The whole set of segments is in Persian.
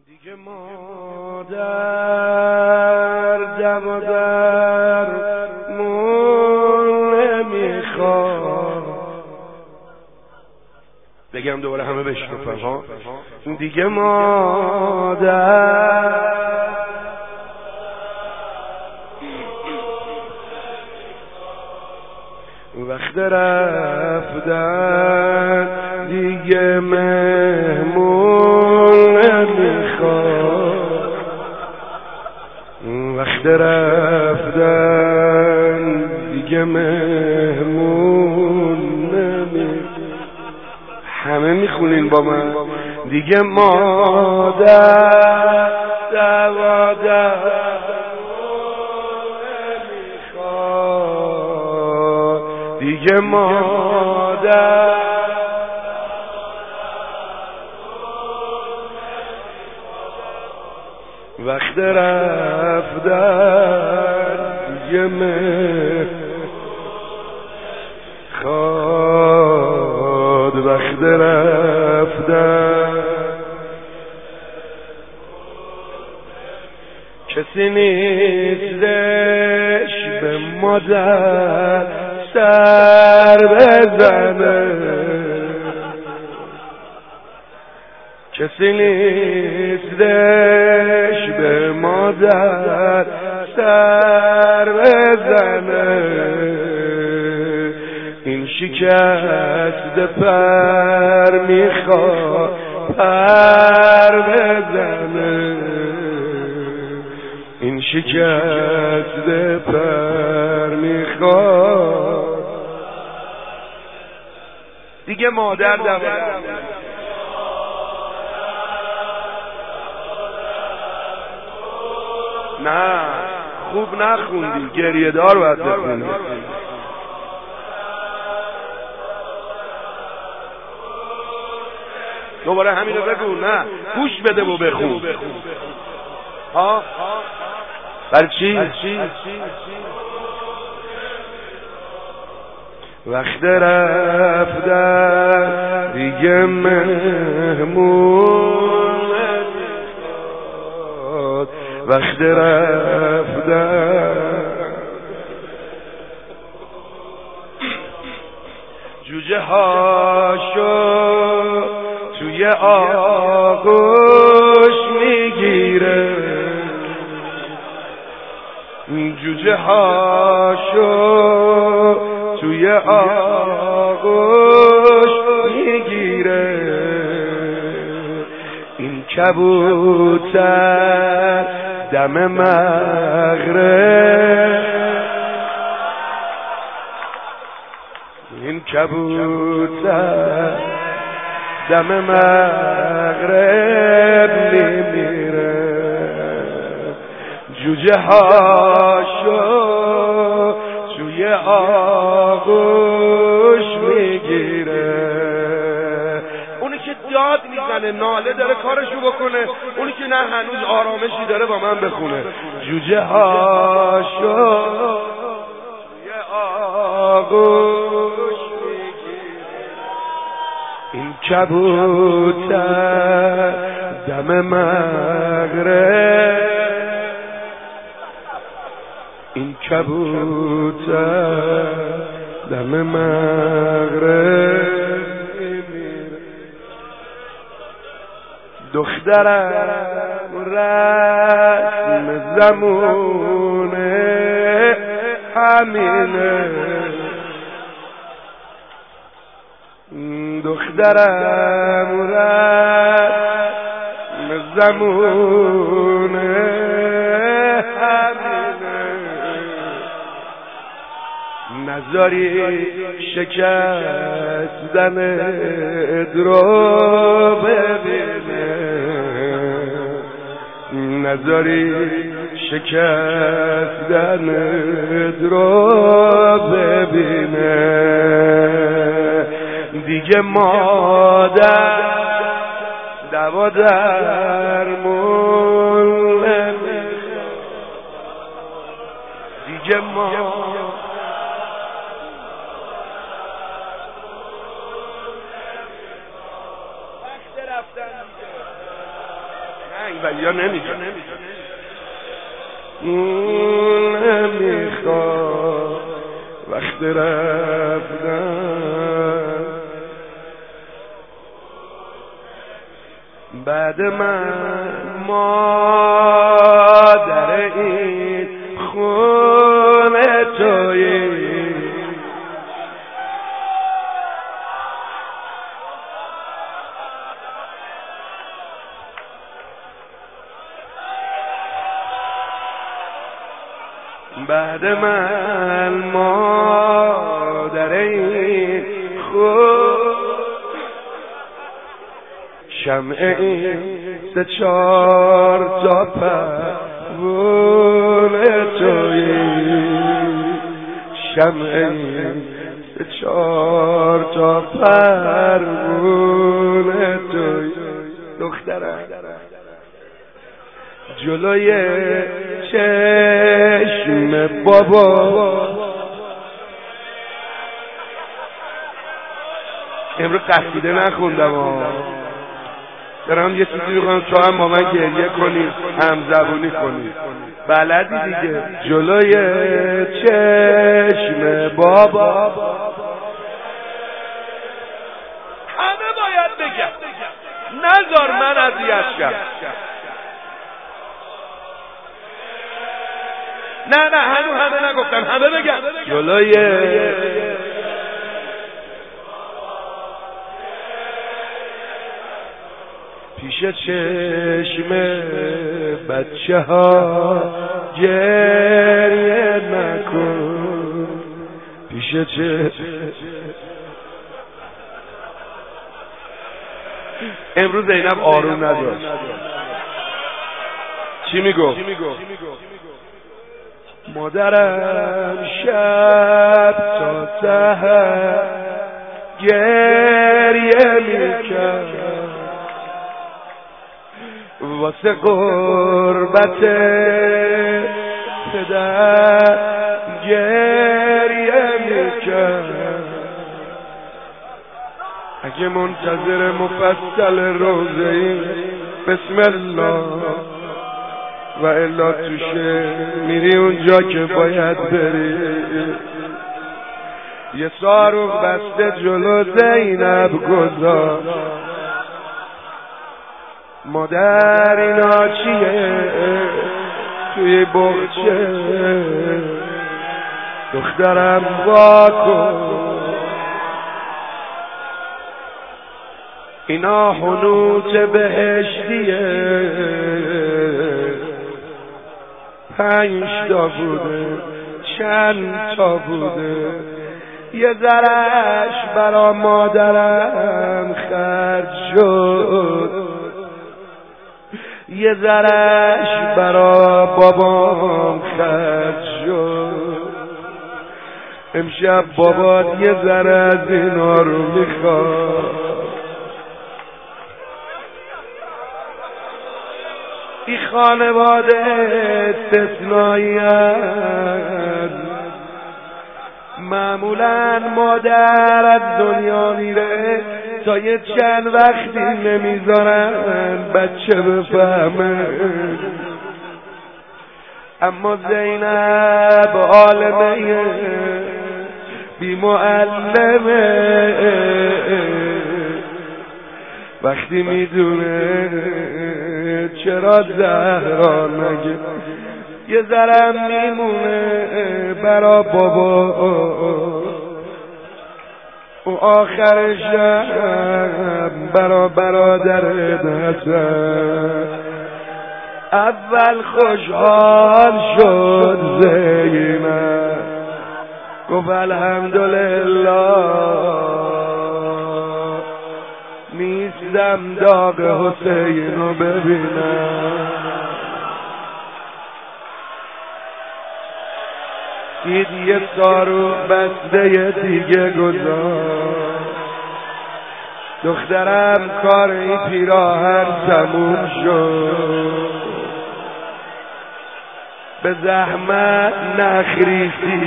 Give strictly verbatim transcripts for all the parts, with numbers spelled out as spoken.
دیگه مادر دم و در مون نمیخواد. بگم دوباره همه بشنفن ها. دیگه مادر وقت رفتن دیگه مهمون نمیخواد. وقت رفتن دیگه مهمون نمیخواد. همه میخونین با من. دیگه مادر دوادر دیگه مادر وقت رفتن دیگه میخواد. وقت رفتن کسی نیستش به مادر سر بزنه. کسی نیستش به مادر سر بزنه. این شکست پر میخواد پر بزنه. این شکست پر میخواد. دیگه مادر دوادر نه خوب نخوندی، گریه دار باید بخوندی. دوباره همینو بگو. نه گوش بده و بخون. ها برای چی؟ وقت رفتن دیگه مهمون نمیخواد. وقت رفتن جوجه هاشو توی آغوش میگیره. جوجه هاشو توی آغوش میگیره. این کبوتر دم مغرب این کبوتر دم مغرب میمیره. جوجه هاشو توی آغوش میگیره. اونی که داد میزنه ناله داره کارشو بکنه. اونی که نه هنوز آرامشی داره با من بخونه. جوجه هاشو توی آغوش میگیره. این کبوتر دم مغرب این کبوتر دم مغرب میمیره. دخترم رسم زمونه همینه. دخترم رسم زمونه نذاری شکستن ادرو ببینه. نذاری شکستن ادرو ببینه. دیگه مادر دوادر مون نمیخواد. دیگه مادر ولی یا نمیجا نمیخواد وقت رفتن بعد من مادر این خونه تویی بعد من مادر این خود شمع این سه چار تا پروانه تویی شمع این سه چار تا پروانه تویی دخترم جلوی چشم بابا امروز قصیده نخوندم ها دارم یه چیزی میخوام تو هم با من گریه کنی همزبونی کنی بلدی دیگه جلوی چشم بابا همه باید بگم نذار من اذیت شم نه نه هنو همه نگفتم همه بگم جلوی پیش چشم بچه ها گریه نکن پیش چشم امروز زینب آروم نداشت چی میگو؟ مادرم شب تا سحر گریه میکرد واسه قربت پدر گریه میکرد اگه منتظر مفصل روزه‌ای بسم الله و الا توشه میری اونجا که باید بری یه صاروخ بسته جلو زینب گذاشت مادر اینا چیه توی بغچه دخترم واکن اینا حنوط بهشتیه پنج تا بوده چند تا بوده یه ذرش برا مادرم خرج شد یه ذرش برا بابام خرج شد امشب بابات یه ذره از اینا رو میخواد این خانواده استثنایی است معمولا مادر از دنیا میره تا یه چند وقتی نمیذارن بچه بفهمه اما زینب عالمه بی معلمه وقتی میدونه چرا زهرا نگه یه ذرم میمونه برا بابا و آخر شب برا برادرت حسن اول خوشحال شد زینب گفت الحمدلله نیستم داغ حسین رو ببینم دید یه صاروخ بسته دیگه گذاشت دخترم کار این پیراهن تموم شد به زحمت نخریسی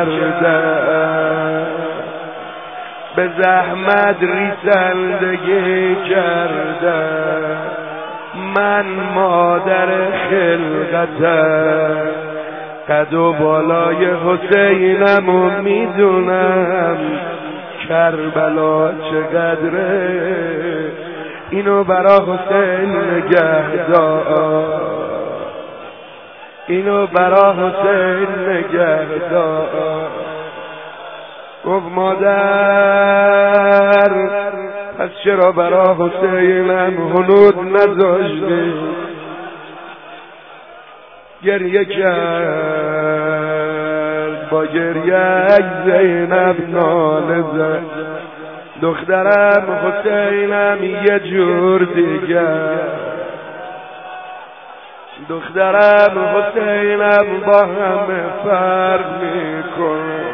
کردن به زحمت ریسندگی کردن من مادر خلقتم، قد و بالای حسینم و میدونم کربلا چقدره، اینو برا حسین نگهدار، اینو برا حسین نگهدار. گفت مادر پس چرا برا حسینم هنود نذاشتی؟ گریه کرد با گریه زینب ناله زد، دخترم حسینم یه جور دیگر، دخترم حسینم با همه فرق میکنه،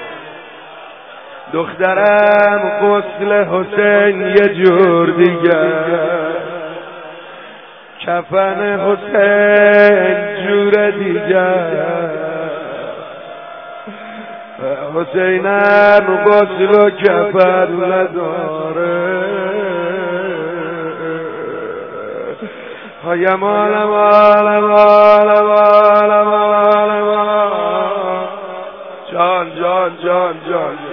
دخترم غسل حسین یه جور دیگر، کفن حسین جور دیگر، حسینم غسل و کفن نداره. های مال مال مال مال مال مال جان جان جان جان